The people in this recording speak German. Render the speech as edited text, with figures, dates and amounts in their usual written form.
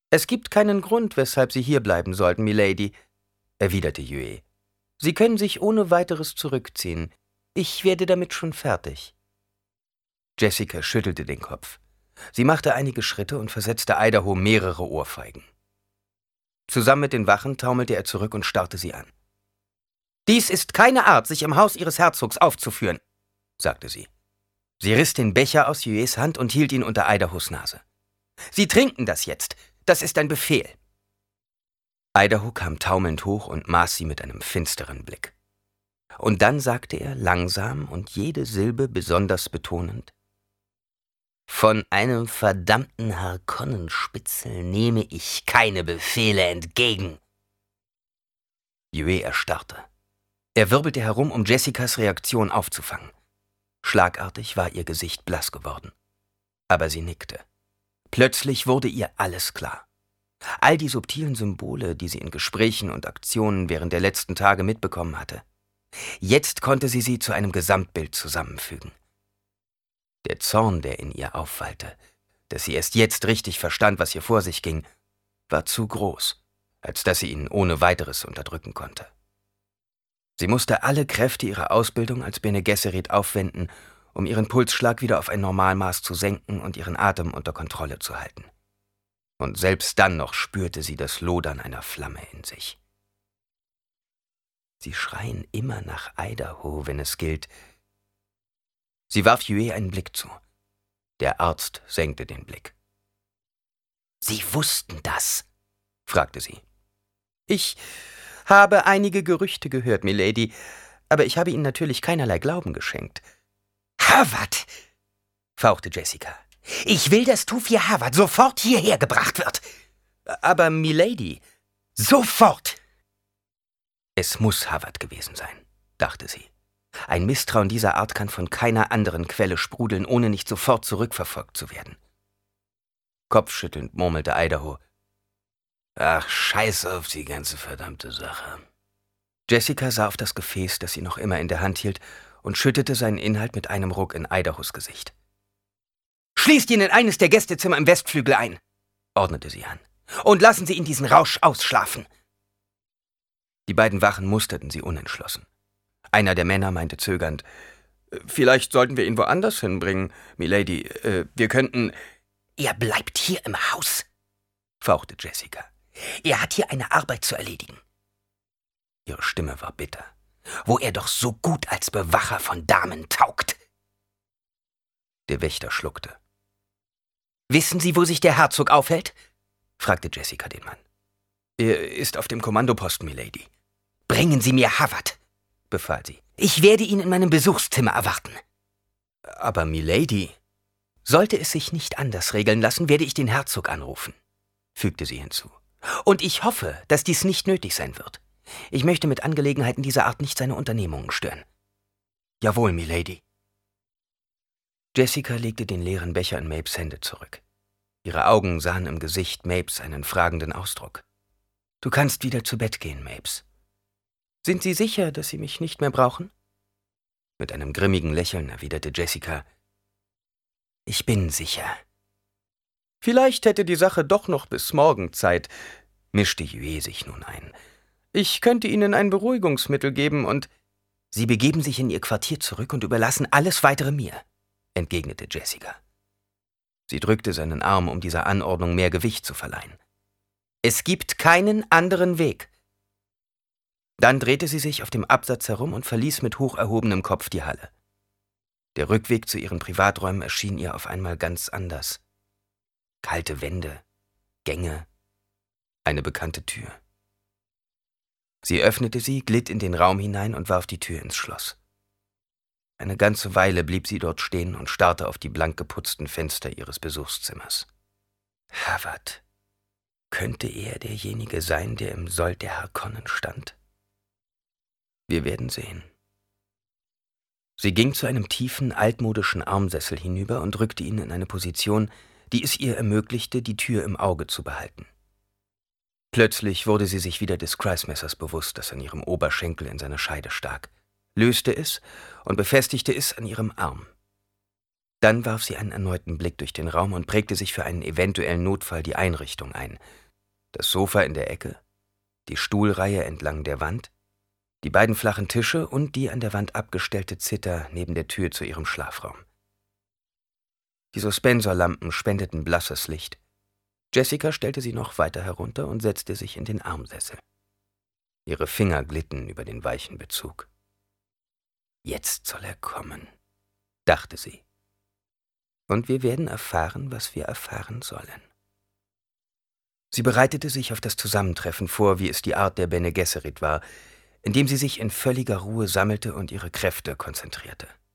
»Es gibt keinen Grund, weshalb Sie hierbleiben sollten, Milady«, erwiderte Yue. »Sie können sich ohne weiteres zurückziehen. Ich werde damit schon fertig.« Jessica schüttelte den Kopf. Sie machte einige Schritte und versetzte Idaho mehrere Ohrfeigen. Zusammen mit den Wachen taumelte er zurück und starrte sie an. »Dies ist keine Art, sich im Haus Ihres Herzogs aufzuführen«, sagte sie. Sie riss den Becher aus Yues Hand und hielt ihn unter Idahos Nase. »Sie trinken das jetzt. Das ist ein Befehl.« Idaho kam taumelnd hoch und maß sie mit einem finsteren Blick. Und dann sagte er langsam und jede Silbe besonders betonend: »Von einem verdammten Harkonnenspitzel nehme ich keine Befehle entgegen.« Yue erstarrte. Er wirbelte herum, um Jessicas Reaktion aufzufangen. Schlagartig war ihr Gesicht blass geworden. Aber sie nickte. Plötzlich wurde ihr alles klar. All die subtilen Symbole, die sie in Gesprächen und Aktionen während der letzten Tage mitbekommen hatte. Jetzt konnte sie zu einem Gesamtbild zusammenfügen. Der Zorn, der in ihr aufwallte, dass sie erst jetzt richtig verstand, was hier vor sich ging, war zu groß, als dass sie ihn ohne weiteres unterdrücken konnte. Sie musste alle Kräfte ihrer Ausbildung als Bene Gesserit aufwenden, um ihren Pulsschlag wieder auf ein Normalmaß zu senken und ihren Atem unter Kontrolle zu halten. Und selbst dann noch spürte sie das Lodern einer Flamme in sich. Sie schreien immer nach Idaho, wenn es gilt. Sie warf Yue einen Blick zu. Der Arzt senkte den Blick. »Sie wussten das?« fragte sie. »Ich habe einige Gerüchte gehört, Milady, aber ich habe Ihnen natürlich keinerlei Glauben geschenkt.« »Havard«, fauchte Jessica. »Ich will, dass Tufir Havard sofort hierher gebracht wird.« »Aber Milady...« »Sofort!« Es muss Havard gewesen sein, dachte sie. Ein Misstrauen dieser Art kann von keiner anderen Quelle sprudeln, ohne nicht sofort zurückverfolgt zu werden. Kopfschüttelnd murmelte Idaho: »Ach, scheiß auf die ganze verdammte Sache.« Jessica sah auf das Gefäß, das sie noch immer in der Hand hielt, und schüttete seinen Inhalt mit einem Ruck in Idahos Gesicht. »Schließt ihn in eines der Gästezimmer im Westflügel ein«, ordnete sie an. »Und lassen Sie ihn diesen Rausch ausschlafen.« Die beiden Wachen musterten sie unentschlossen. Einer der Männer meinte zögernd: »Vielleicht sollten wir ihn woanders hinbringen, Milady. Wir könnten...« »Er bleibt hier im Haus«, fauchte Jessica. »Er hat hier eine Arbeit zu erledigen.« Ihre Stimme war bitter. »Wo er doch so gut als Bewacher von Damen taugt.« Der Wächter schluckte. »Wissen Sie, wo sich der Herzog aufhält?« fragte Jessica den Mann. »Er ist auf dem Kommandoposten, Milady.« »Bringen Sie mir Havard«, befahl sie. »Ich werde ihn in meinem Besuchszimmer erwarten.« »Aber Milady...« »Sollte es sich nicht anders regeln lassen, werde ich den Herzog anrufen«, fügte sie hinzu. »Und ich hoffe, dass dies nicht nötig sein wird. Ich möchte mit Angelegenheiten dieser Art nicht seine Unternehmungen stören.« »Jawohl, Milady.« Jessica legte den leeren Becher in Mapes Hände zurück. Ihre Augen sahen im Gesicht Mapes einen fragenden Ausdruck. »Du kannst wieder zu Bett gehen, Mapes.« »Sind Sie sicher, dass Sie mich nicht mehr brauchen?« Mit einem grimmigen Lächeln erwiderte Jessica: »Ich bin sicher.« »Vielleicht hätte die Sache doch noch bis morgen Zeit«, mischte Yue sich nun ein. »Ich könnte Ihnen ein Beruhigungsmittel geben und...« »Sie begeben sich in Ihr Quartier zurück und überlassen alles Weitere mir«, entgegnete Jessica. Sie drückte seinen Arm, um dieser Anordnung mehr Gewicht zu verleihen. »Es gibt keinen anderen Weg.« Dann drehte sie sich auf dem Absatz herum und verließ mit hoch erhobenem Kopf die Halle. Der Rückweg zu ihren Privaträumen erschien ihr auf einmal ganz anders. Kalte Wände, Gänge, eine bekannte Tür. Sie öffnete sie, glitt in den Raum hinein und warf die Tür ins Schloss. Eine ganze Weile blieb sie dort stehen und starrte auf die blank geputzten Fenster ihres Besuchszimmers. Havard, könnte er derjenige sein, der im Sold der Harkonnen stand? Wir werden sehen. Sie ging zu einem tiefen, altmodischen Armsessel hinüber und rückte ihn in eine Position, die es ihr ermöglichte, die Tür im Auge zu behalten. Plötzlich wurde sie sich wieder des Kreismessers bewusst, das an ihrem Oberschenkel in seiner Scheide stak, löste es und befestigte es an ihrem Arm. Dann warf sie einen erneuten Blick durch den Raum und prägte sich für einen eventuellen Notfall die Einrichtung ein. Das Sofa in der Ecke, die Stuhlreihe entlang der Wand, die beiden flachen Tische und die an der Wand abgestellte Zither neben der Tür zu ihrem Schlafraum. Die Suspensorlampen spendeten blasses Licht. Jessica stellte sie noch weiter herunter und setzte sich in den Armsessel. Ihre Finger glitten über den weichen Bezug. Jetzt soll er kommen, dachte sie. Und wir werden erfahren, was wir erfahren sollen. Sie bereitete sich auf das Zusammentreffen vor, wie es die Art der Bene Gesserit war, indem sie sich in völliger Ruhe sammelte und ihre Kräfte konzentrierte.